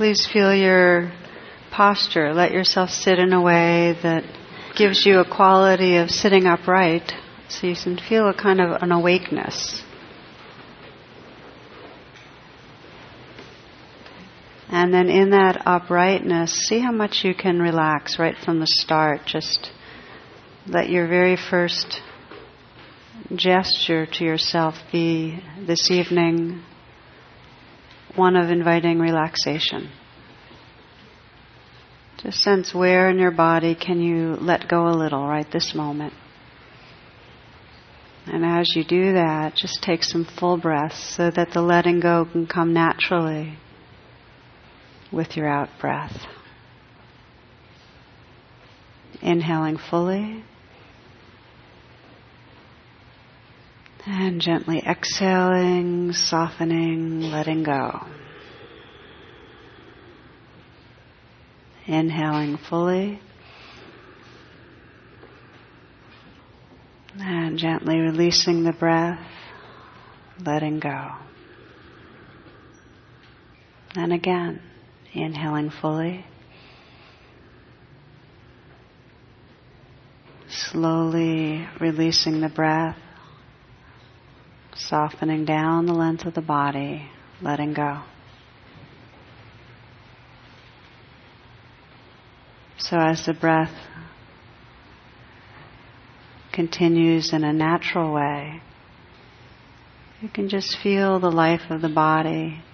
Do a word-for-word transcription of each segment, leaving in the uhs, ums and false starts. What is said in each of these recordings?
please feel your posture. Let yourself sit in a way that gives you a quality of sitting upright, so you can feel a kind of an awakeness. And then in that uprightness, see how much you can relax right from the start. Just let your very first gesture to yourself be this evening one of inviting relaxation. Just sense where in your body can you let go a little right this moment. And as you do that, just take some full breaths so that the letting go can come naturally with your out breath. Inhaling fully. And gently exhaling, softening, letting go. Inhaling fully. And gently releasing the breath, letting go. And again, inhaling fully. Slowly releasing the breath, softening down the length of the body, letting go. So as the breath continues in a natural way, you can just feel the life of the body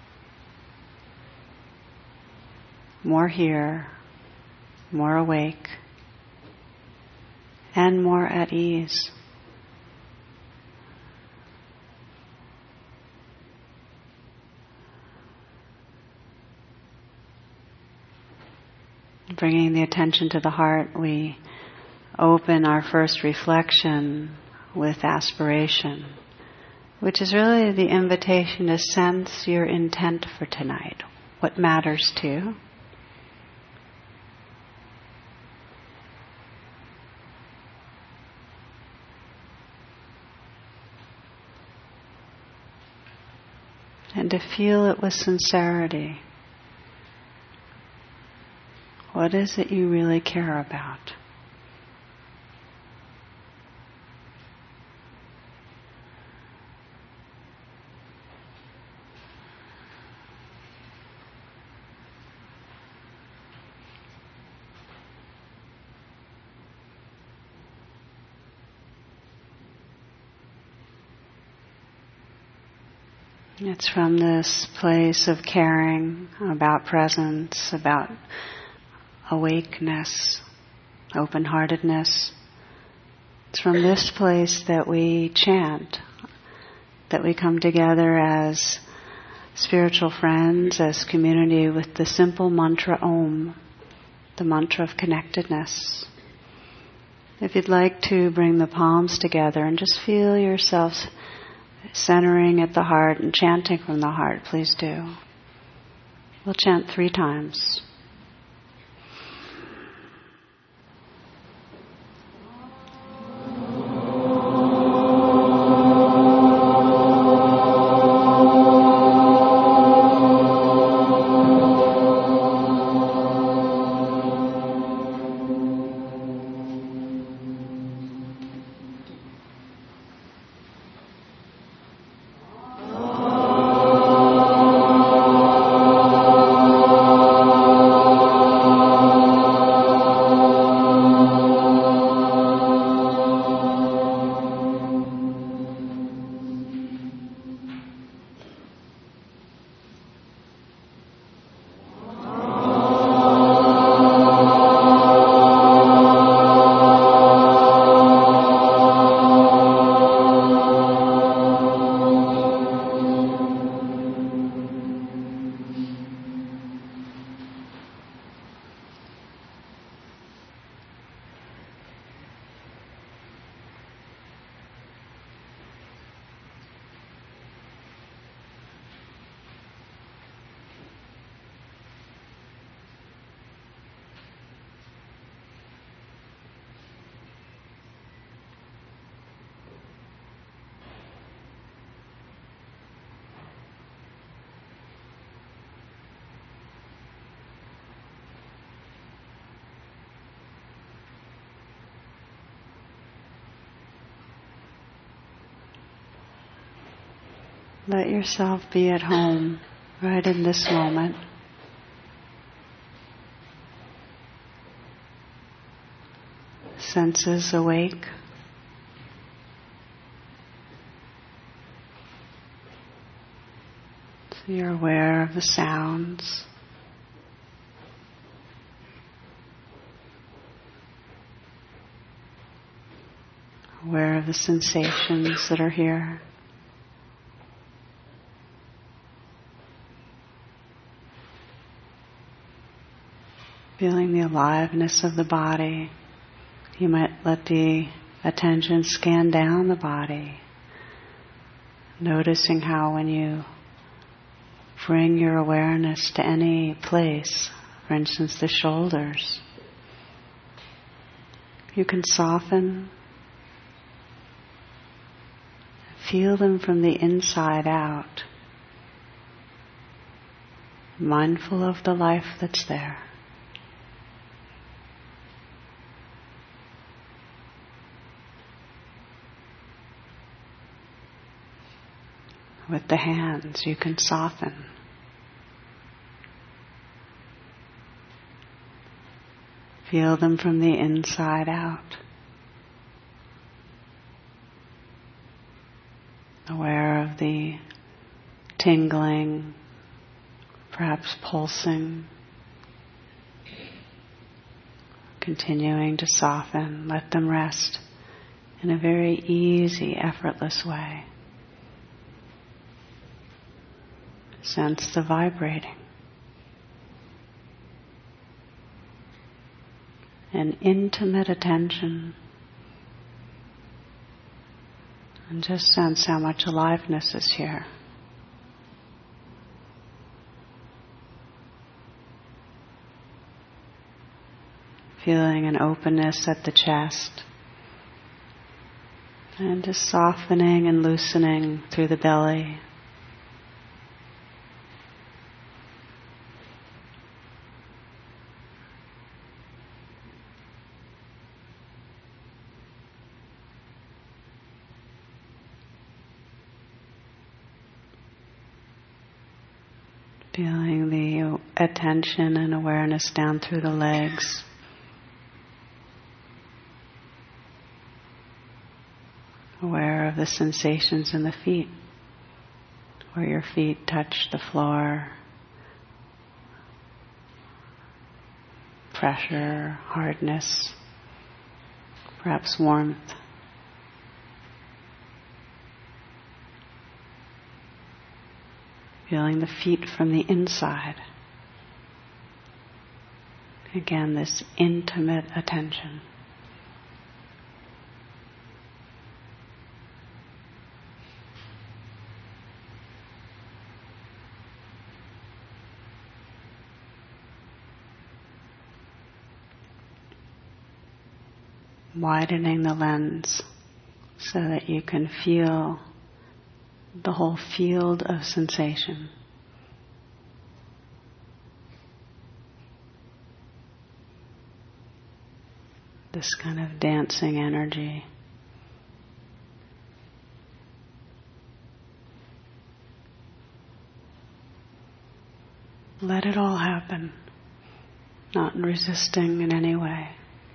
more here, more awake, and more at ease. Bringing the attention to the heart, we open our first reflection with aspiration, which is really the invitation to sense your intent for tonight. What matters to you? And to feel it with sincerity. What is it you really care about? It's from this place of caring about presence, about awakeness, open-heartedness. It's from this place that we chant, that we come together as spiritual friends, as community with the simple mantra Om, the mantra of connectedness. If you'd like to bring the palms together and just feel yourselves centering at the heart and chanting from the heart, please do. We'll chant three times. Oh Let yourself be at home right in this moment. Senses awake. So you're aware of the sounds. Aware of the sensations that are here. Feeling the aliveness of the body. You might let the attention scan down the body, noticing how when you bring your awareness to any place, for instance the shoulders, you can soften, feel them from the inside out, mindful of the life that's there. With the hands, you can soften. Feel them from the inside out. Aware of the tingling, perhaps pulsing. Continuing to soften, let them rest in a very easy, effortless way. Sense the vibrating. An intimate attention. And just sense how much aliveness is here. Feeling an openness at the chest. And just softening and loosening through the belly. Feeling the attention and awareness down through the legs. Aware of the sensations in the feet, where your feet touch the floor. Pressure, hardness, perhaps warmth. Feeling the feet from the inside. Again, this intimate attention. Widening the lens so that you can feel the whole field of sensation. This kind of dancing energy. Let it all happen, not resisting in any way.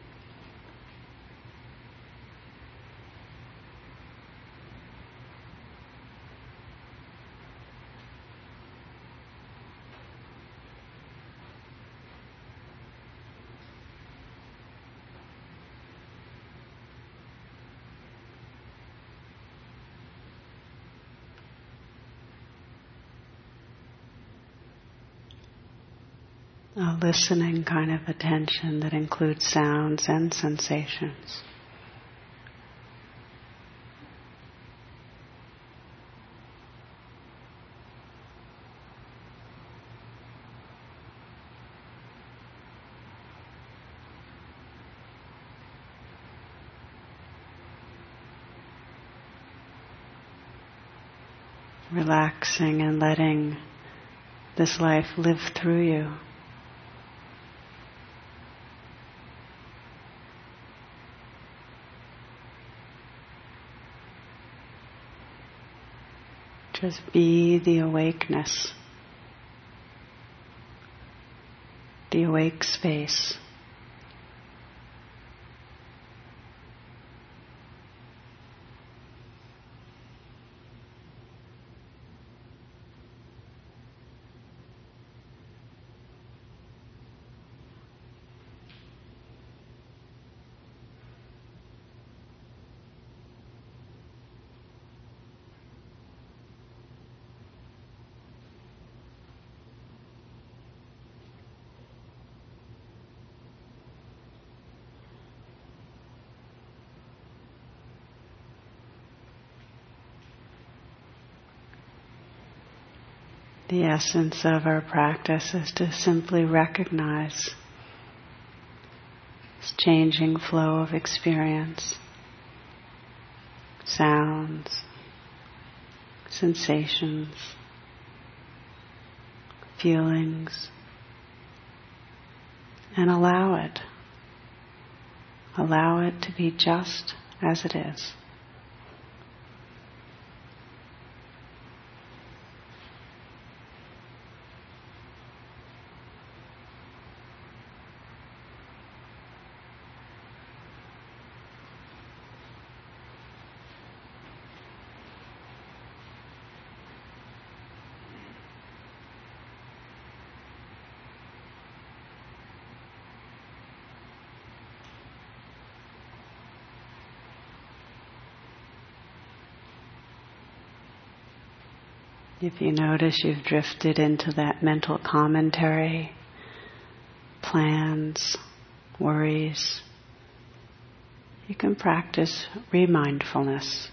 A listening kind of attention that includes sounds and sensations. Relaxing and letting this life live through you. Just be the awakeness, the awake space. The essence of our practice is to simply recognize this changing flow of experience, sounds, sensations, feelings, and allow it. Allow it to be just as it is. If you notice you've drifted into that mental commentary, plans, worries, you can practice remindfulness,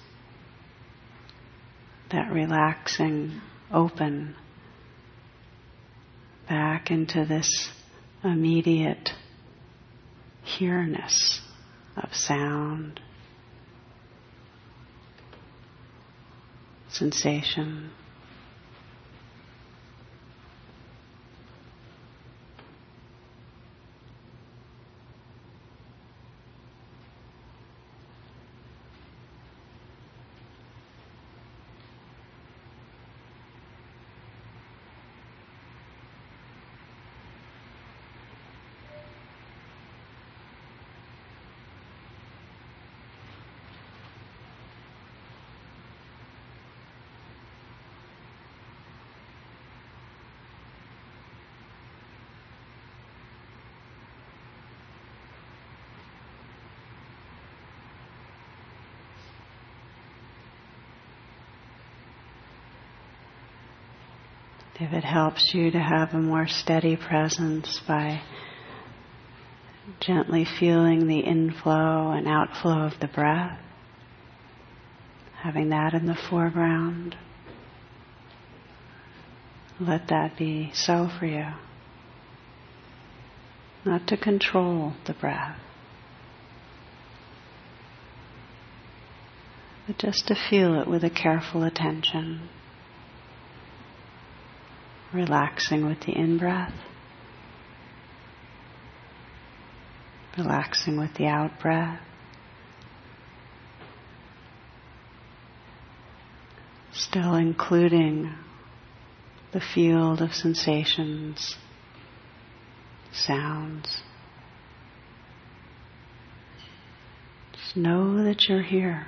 that relaxing, open, back into this immediate here-ness of sound, sensation. If it helps you to have a more steady presence by gently feeling the inflow and outflow of the breath, having that in the foreground, let that be so for you. Not to control the breath, but just to feel it with a careful attention. Relaxing with the in-breath, relaxing with the out-breath, still including the field of sensations, sounds. Just know that you're here.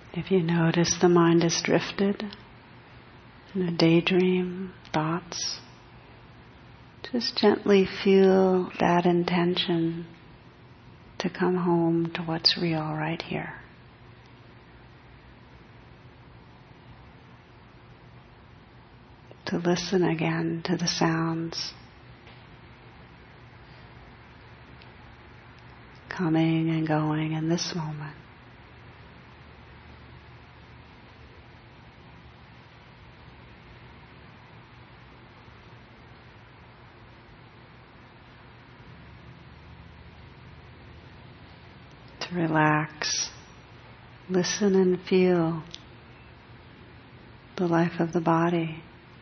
If you notice the mind has drifted in a daydream, thoughts, just gently feel that intention to come home to what's real right here. To listen again to the sounds coming and going in this moment. To relax, listen and feel the life of the body.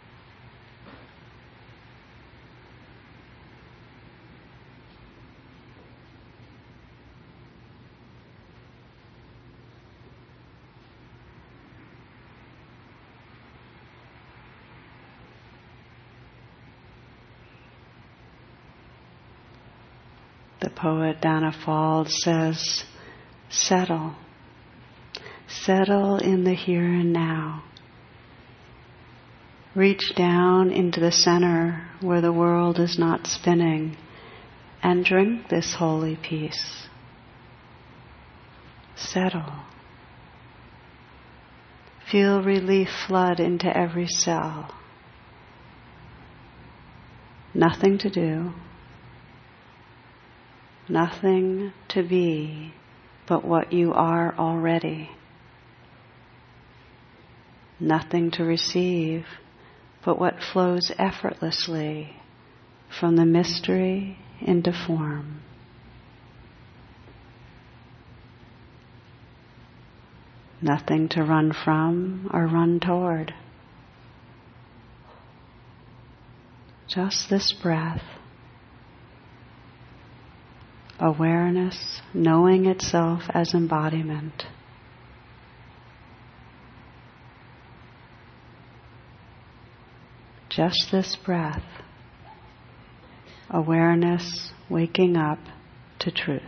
The poet Danna Fauld says, settle. Settle in the here and now. Reach down into the center where the world is not spinning and drink this holy peace. Settle. Feel relief flood into every cell. Nothing to do. Nothing to be but what you are already. Nothing to receive but what flows effortlessly from the mystery into form. Nothing to run from or run toward. Just this breath. Awareness, knowing itself as embodiment. Just this breath. Awareness, waking up to truth.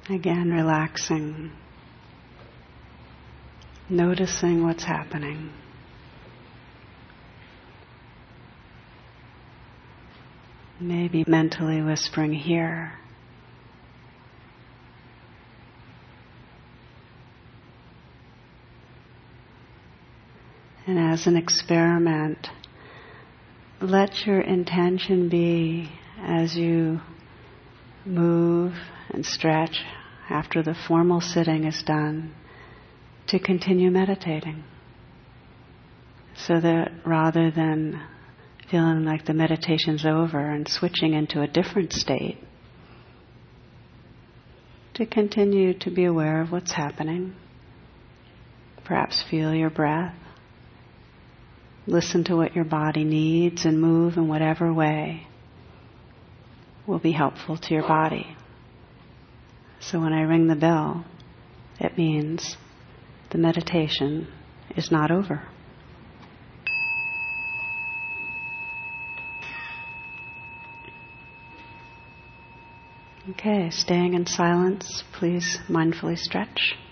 Again, relaxing, noticing what's happening. Maybe mentally whispering here. And as an experiment, let your intention be, as you move and stretch after the formal sitting is done, to continue meditating. So that rather than feeling like the meditation's over and switching into a different state, to continue to be aware of what's happening. Perhaps feel your breath. Listen to what your body needs and move in whatever way will be helpful to your body. So when I ring the bell, it means the meditation is not over. Okay, staying in silence, please mindfully stretch.